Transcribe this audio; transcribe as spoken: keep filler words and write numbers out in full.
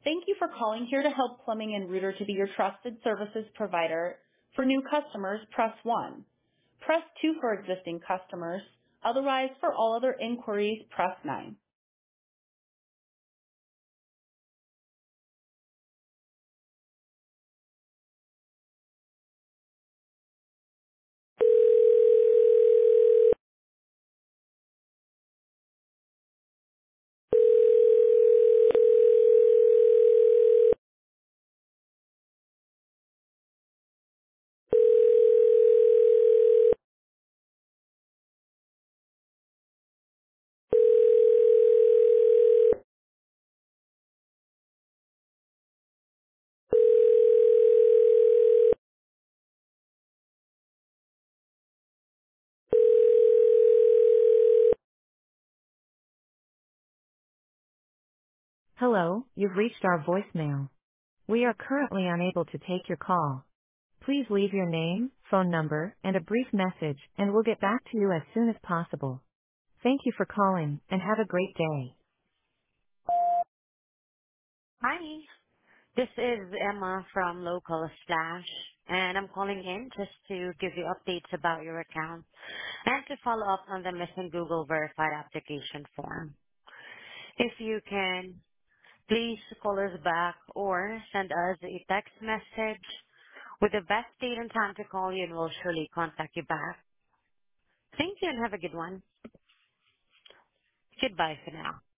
Thank you for calling Here to Help Plumbing and Rooter to be your trusted services provider. For new customers, press one. Press two for existing customers. Otherwise, for all other inquiries, press nine. Hello, you've reached our voicemail. We are currently unable to take your call. Please leave your name, phone number, and a brief message, and we'll get back to you as soon as possible. Thank you for calling, and have a great day. Hi, this is Emma from Local Slash, and I'm calling in just to give you updates about your account and to follow up on the missing Google Verified application form. If you can, please call us back or send us a text message with the best date and time to call you, and we'll surely contact you back. Thank you and have a good one. Goodbye for now.